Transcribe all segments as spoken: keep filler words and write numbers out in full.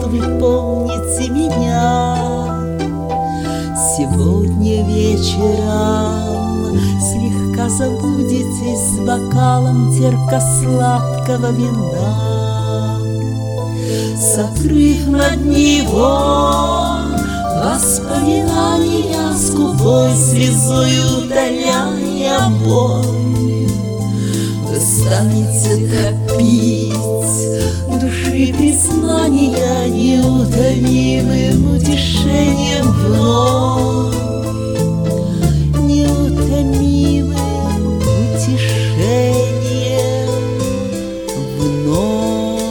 что вы помните меня. Сегодня вечером слегка забудетесь с бокалом терпко-сладкого вина, закрыв над него воспоминания, скупой слезою удаляя боль. Вы станете топить души признания неутомимым утешением вновь, неутомимым утешением вновь.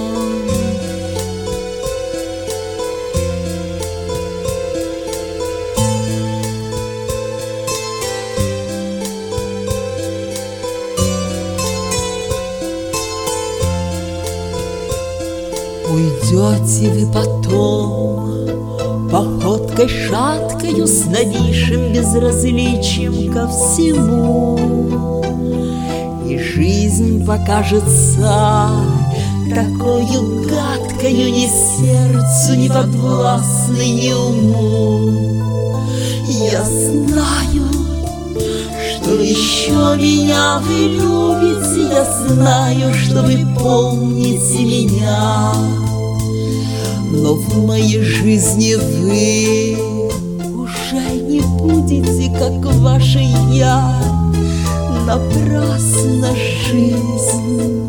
Уйдете вы потом походкой шаткою с нависшим безразличием ко всему, и жизнь покажется такою гадкою ни сердцу, ни подвластной, ни уму. Я знаю, что еще меня вы любите, я знаю, что вы помните меня, но в моей жизни вы уже не будете, как ваша я. Напрасно жизнь